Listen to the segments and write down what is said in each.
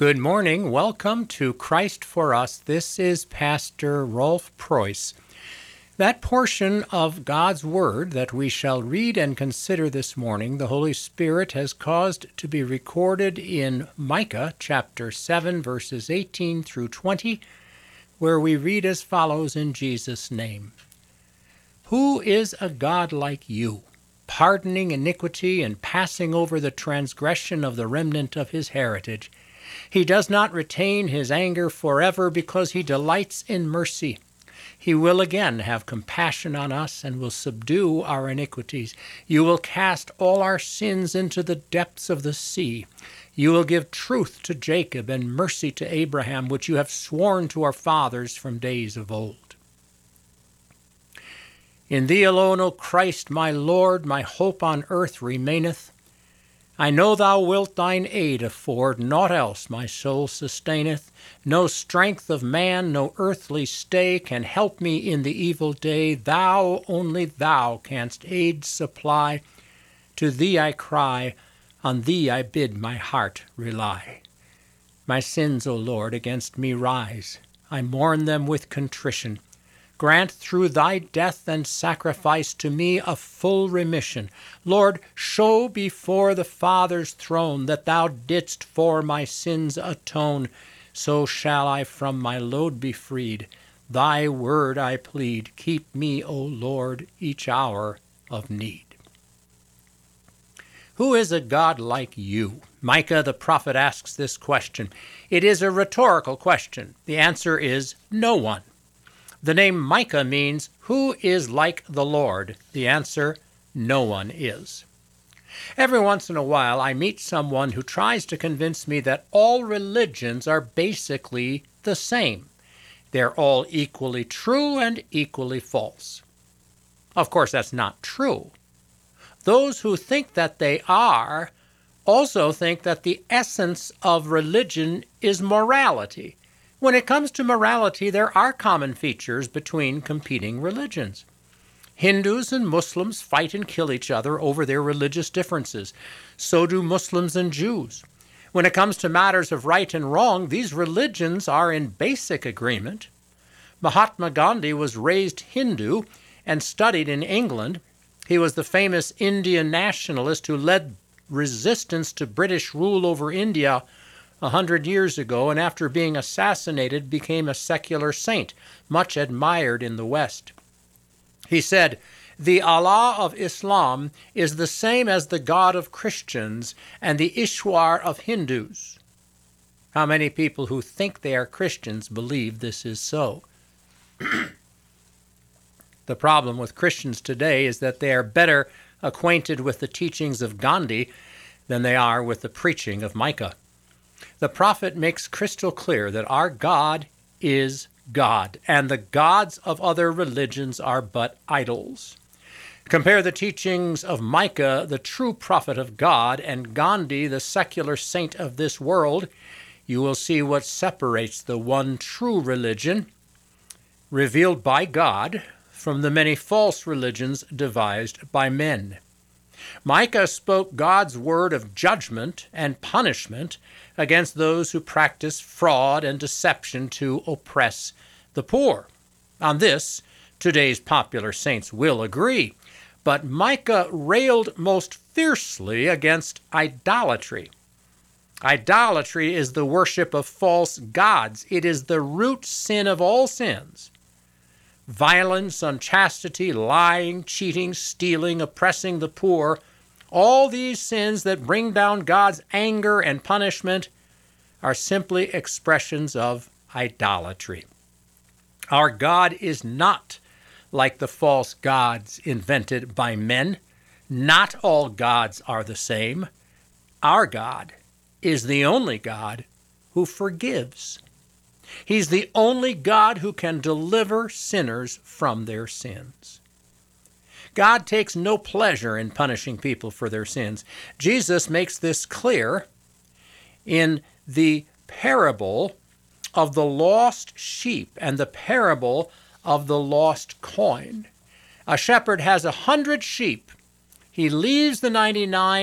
Good morning. Welcome to Christ for Us. This is Pastor Rolf Preuss. That portion of God's Word that we shall read and consider this morning, the Holy Spirit has caused to be recorded in Micah chapter 7, verses 18 through 20, where we read as follows in Jesus' name. Who is a God like you, pardoning iniquity and passing over the transgression of the remnant of his heritage? He does not retain his anger forever because he delights in mercy. He will again have compassion on us and will subdue our iniquities. You will cast all our sins into the depths of the sea. You will give truth to Jacob and mercy to Abraham, which you have sworn to our fathers from days of old. In thee alone, O Christ, my Lord, my hope on earth remaineth. I know thou wilt thine aid afford, naught else my soul sustaineth. No strength of man, no earthly stay can help me in the evil day. Thou, only thou, canst aid supply. To thee I cry, on thee I bid my heart rely. My sins, O Lord, against me rise. I mourn them with contrition. Grant through thy death and sacrifice to me a full remission. Lord, show before the Father's throne that thou didst for my sins atone. So shall I from my load be freed. Thy word I plead. Keep me, O Lord, each hour of need. Who is a God like you? Micah the prophet asks this question. It is a rhetorical question. The answer is no one. The name Micah means, who is like the Lord? The answer, no one is. Every once in a while, I meet someone who tries to convince me that all religions are basically the same. They're all equally true and equally false. Of course, that's not true. Those who think that they are also think that the essence of religion is morality. When it comes to morality, there are common features between competing religions. Hindus and Muslims fight and kill each other over their religious differences. So do Muslims and Jews. When it comes to matters of right and wrong, these religions are in basic agreement. Mahatma Gandhi was raised Hindu and studied in England. He was the famous Indian nationalist who led resistance to British rule over India 100 years ago, and after being assassinated became a secular saint, much admired in the West. He said, "The Allah of Islam is the same as the God of Christians and the Ishwar of Hindus." How many people who think they are Christians believe this is so? The problem with Christians today is that they are better acquainted with the teachings of Gandhi than they are with the preaching of Micah. The prophet makes crystal clear that our God is God, and the gods of other religions are but idols. Compare the teachings of Micah, the true prophet of God, and Gandhi, the secular saint of this world. You will see what separates the one true religion, revealed by God, from the many false religions devised by men. Micah spoke God's word of judgment and punishment against those who practice fraud and deception to oppress the poor. On this, today's popular saints will agree, but Micah railed most fiercely against idolatry. Idolatry is the worship of false gods. It is the root sin of all sins. Violence, unchastity, lying, cheating, stealing, oppressing the poor, all these sins that bring down God's anger and punishment are simply expressions of idolatry. Our God is not like the false gods invented by men. Not all gods are the same. Our God is the only God who forgives. He's the only God who can deliver sinners from their sins. God takes no pleasure in punishing people for their sins. Jesus makes this clear in the parable of the lost sheep and the parable of the lost coin. A shepherd has 100 sheep. He leaves the 99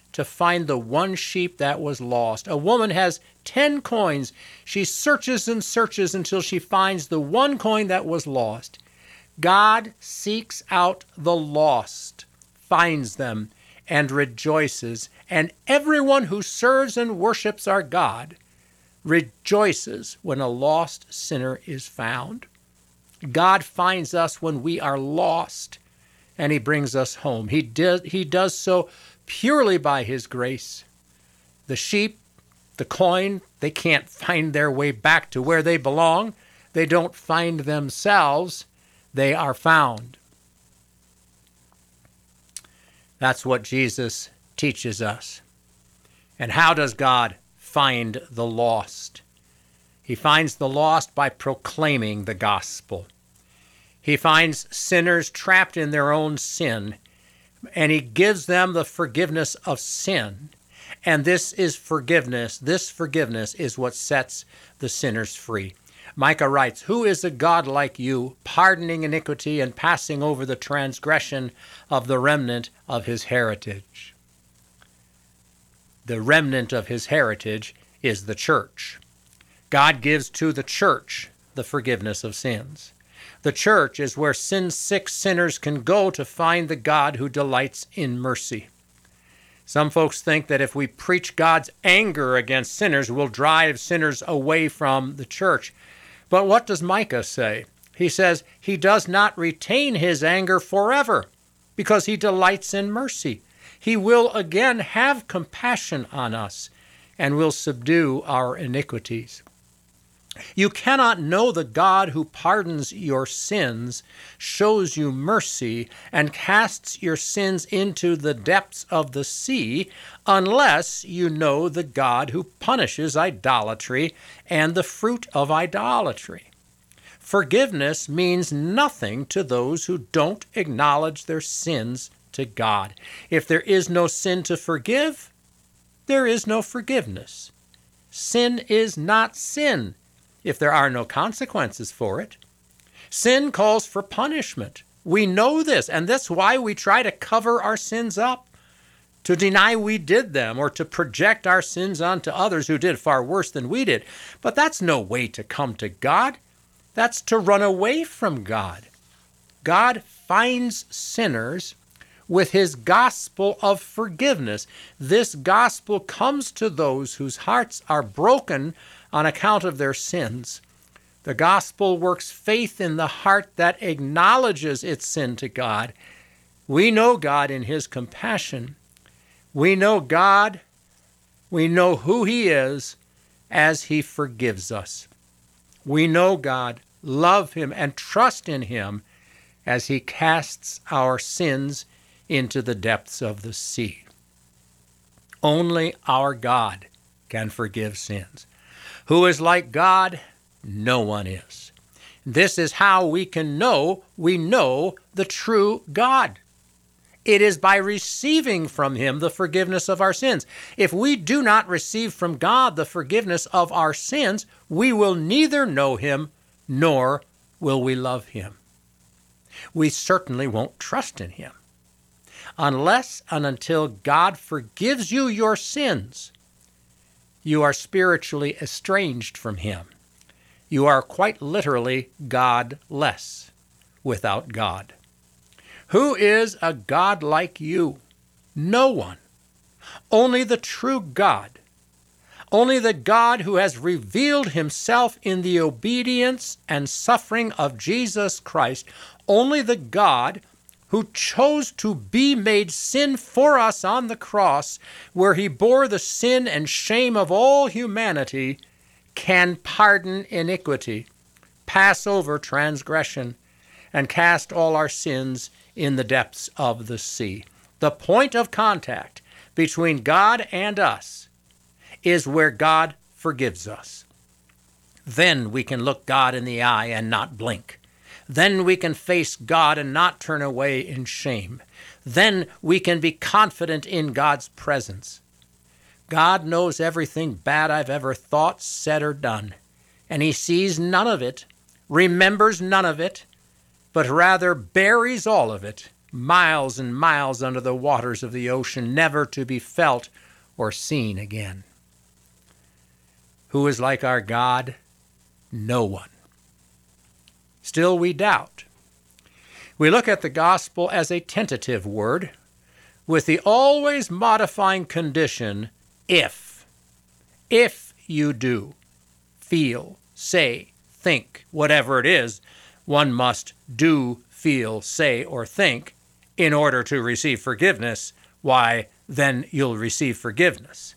to find the one sheep that was lost. A woman has 10 coins. She searches and searches until she finds the one coin that was lost. God seeks out the lost, finds them, and rejoices. And everyone who serves and worships our God rejoices when a lost sinner is found. God finds us when we are lost, and he brings us home. He does so purely by his grace. The sheep, the coin, they can't find their way back to where they belong. They don't find themselves. They are found. That's what Jesus teaches us. And how does God find the lost? He finds the lost by proclaiming the gospel. He finds sinners trapped in their own sin, and he gives them the forgiveness of sin. And this is forgiveness. This forgiveness is what sets the sinners free. Micah writes, "Who is a God like you, pardoning iniquity and passing over the transgression of the remnant of his heritage?" The remnant of his heritage is the church. God gives to the church the forgiveness of sins. The church is where sin-sick sinners can go to find the God who delights in mercy. Some folks think that if we preach God's anger against sinners, we'll drive sinners away from the church. But what does Micah say? He says he does not retain his anger forever because he delights in mercy. He will again have compassion on us and will subdue our iniquities. You cannot know the God who pardons your sins, shows you mercy, and casts your sins into the depths of the sea unless you know the God who punishes idolatry and the fruit of idolatry. Forgiveness means nothing to those who don't acknowledge their sins to God. If there is no sin to forgive, there is no forgiveness. Sin is not sin if there are no consequences for it. Sin calls for punishment. We know this, and that's why we try to cover our sins up, to deny we did them, or to project our sins onto others who did far worse than we did. But that's no way to come to God. That's to run away from God. God finds sinners with his gospel of forgiveness. This gospel comes to those whose hearts are broken on account of their sins. The gospel works faith in the heart that acknowledges its sin to God. We know God in his compassion. We know God, we know who he is as he forgives us. We know God, love him, and trust in him as he casts our sins into the depths of the sea. Only our God can forgive sins. Who is like God? No one is. This is how we can know we know the true God. It is by receiving from him the forgiveness of our sins. If we do not receive from God the forgiveness of our sins, we will neither know him nor will we love him. We certainly won't trust in him. Unless and until God forgives you your sins, you are spiritually estranged from him. You are quite literally godless, without God. Who is a God like you? No one. Only the true God. Only the God who has revealed himself in the obedience and suffering of Jesus Christ. Only the God who chose to be made sin for us on the cross, where he bore the sin and shame of all humanity, can pardon iniquity, pass over transgression, and cast all our sins in the depths of the sea. The point of contact between God and us is where God forgives us. Then we can look God in the eye and not blink. Then we can face God and not turn away in shame. Then we can be confident in God's presence. God knows everything bad I've ever thought, said, or done, and he sees none of it, remembers none of it, but rather buries all of it miles and miles under the waters of the ocean, never to be felt or seen again. Who is like our God? No one. Still we doubt. We look at the gospel as a tentative word, with the always modifying condition, if. If you do, feel, say, think, whatever it is, one must do, feel, say, or think in order to receive forgiveness, why, then you'll receive forgiveness.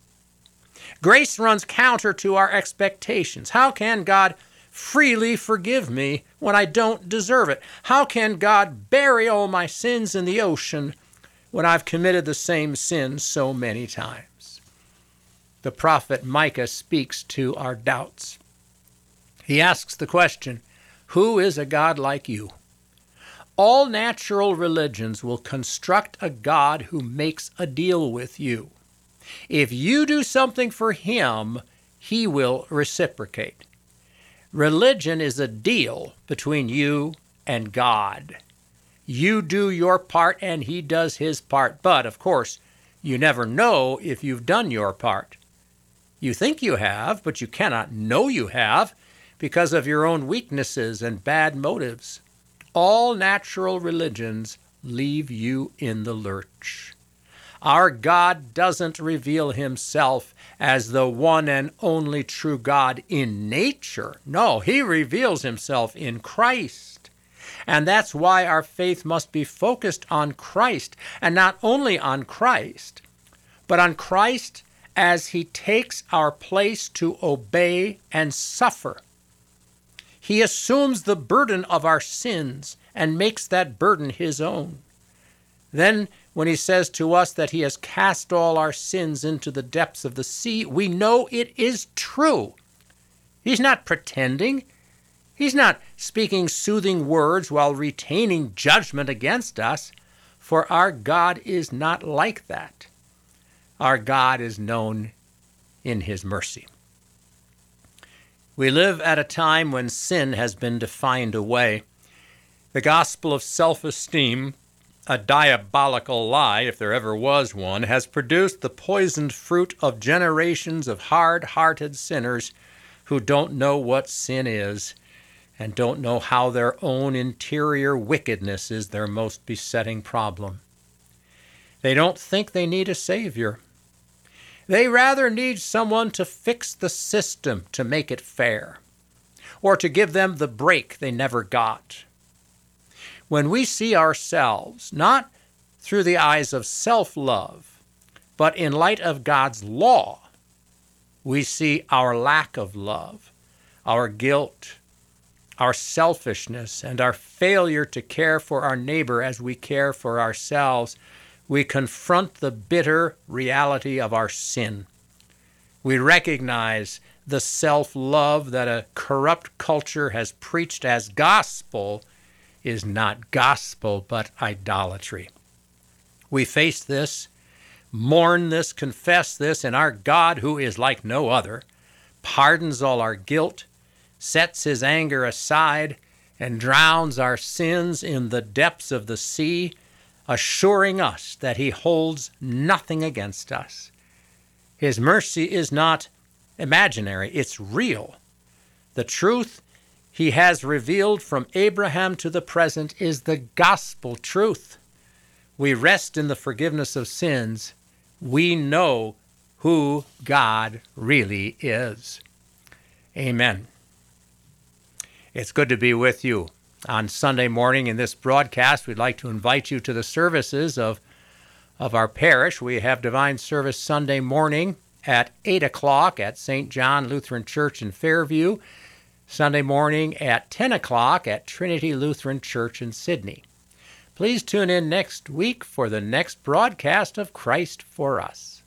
Grace runs counter to our expectations. How can God freely forgive me when I don't deserve it? How can God bury all my sins in the ocean when I've committed the same sin so many times? The prophet Micah speaks to our doubts. He asks the question, who is a God like you? All natural religions will construct a God who makes a deal with you. If you do something for him, he will reciprocate. Religion is a deal between you and God. You do your part and he does his part. But, of course, you never know if you've done your part. You think you have, but you cannot know you have because of your own weaknesses and bad motives. All natural religions leave you in the lurch. Our God doesn't reveal himself as the one and only true God in nature. No, he reveals himself in Christ. And that's why our faith must be focused on Christ, and not only on Christ, but on Christ as he takes our place to obey and suffer. He assumes the burden of our sins and makes that burden his own. Then, when he says to us that he has cast all our sins into the depths of the sea, we know it is true. He's not pretending. He's not speaking soothing words while retaining judgment against us, for our God is not like that. Our God is known in his mercy. We live at a time when sin has been defined away. The gospel of self-esteem, a diabolical lie, if there ever was one, has produced the poisoned fruit of generations of hard-hearted sinners who don't know what sin is and don't know how their own interior wickedness is their most besetting problem. They don't think they need a Savior. They rather need someone to fix the system to make it fair, or to give them the break they never got. When we see ourselves, not through the eyes of self-love, but in light of God's law, we see our lack of love, our guilt, our selfishness, and our failure to care for our neighbor as we care for ourselves. We confront the bitter reality of our sin. We recognize the self-love that a corrupt culture has preached as gospel is not gospel, but idolatry. We face this, mourn this, confess this, and our God, who is like no other, pardons all our guilt, sets his anger aside, and drowns our sins in the depths of the sea, assuring us that he holds nothing against us. His mercy is not imaginary, it's real. The truth he has revealed from Abraham to the present is the gospel truth. We rest in the forgiveness of sins. We know who God really is. Amen. It's good to be with you. On Sunday morning in this broadcast, we'd like to invite you to the services of our parish. We have Divine Service Sunday morning at 8 o'clock at St. John Lutheran Church in Fairview, Sunday morning at 10 o'clock at Trinity Lutheran Church in Sydney. Please tune in next week for the next broadcast of Christ for Us.